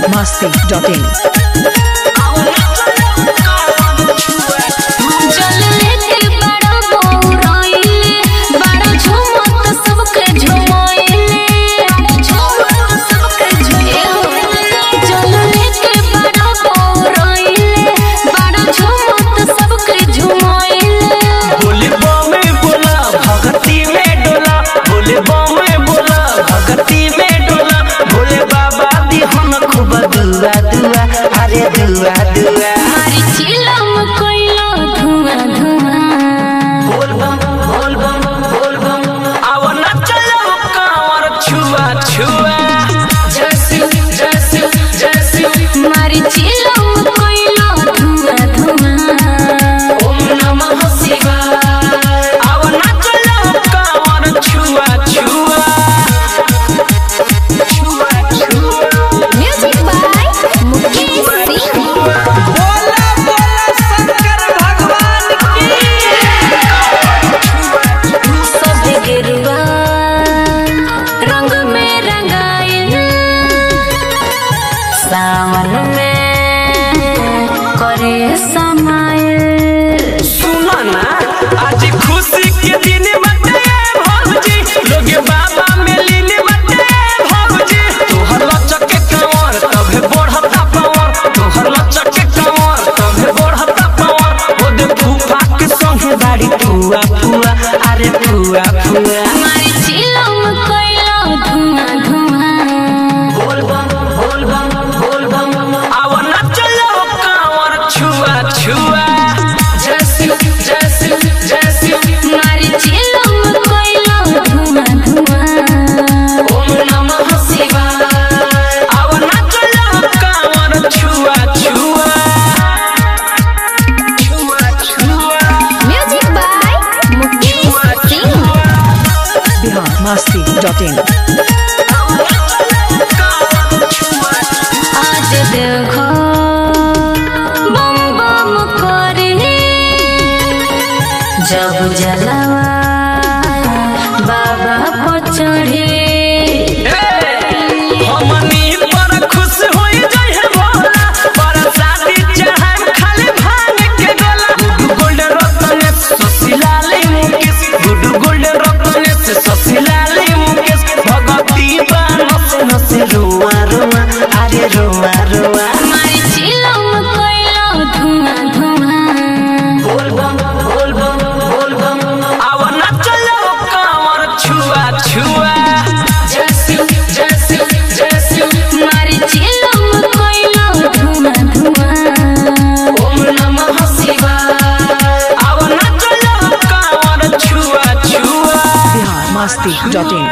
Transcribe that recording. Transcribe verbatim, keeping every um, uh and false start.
masti dot in. दुआ दुआ अरे दुआ दुआ हमारी चिलम कोइलो धुआं धुआं बोल बम बोल बम बोल बम आओ ना चलो कांवर छुआ छुआ जैसी जैसी जैसी हमारी चिलम कोइलो धुआं धुआं ओम नमः शिवाय आओ ना चलो कांवर छुआ छुआ सावन में करे समय सुना ना आज खुशी के दिन मते भौजी लोग बाबा में लीन मते भौजी तोहर लचक के कंवर तबे बढ़ता पावर तोहर लचक के कंवर तबे बढ़ता पावर ओ दे फूफा के संग बाड़ी फुआ फुआ अरे फुआ फुआ हमारी चिलम कोइलो धुआं धुआं बोल बम बोल बम बोल बम आओ ना चलो कांवर छुआ छुआ जैसी जैसी जैसी हमारी चिलम कोइलो धुआं धुआं ओम नमः शिवाय आओ ना चलो कांवर छुआ छुआ छुआ छुआ music by Mukesh Singh Bihar masti dot in. आज देखो बम बम करे जब जलवा बाबा को चढ़े हमनी पर खुश होई जाय है भोला पर शादी चाहे खाली भांग के गोला गुड गोल्ड रतन ससिलाले मुकेश गुड गोल्ड रतन ससिलाले मुकेश भगवती बानस नस रुआ रुआ अरे रुआ रुआ हमारी चिलम कोइलो धुआं धुआं बोल बम बोल बम बोल बम आओ ना चलो कांवर छुआ छुआ जैसी जैसी जैसी हमारी चिलम कोइलो धुआं धुआं ओम नमः शिवाय आओ ना चलो कांवर छुआ छुआ Bihar masti dot in.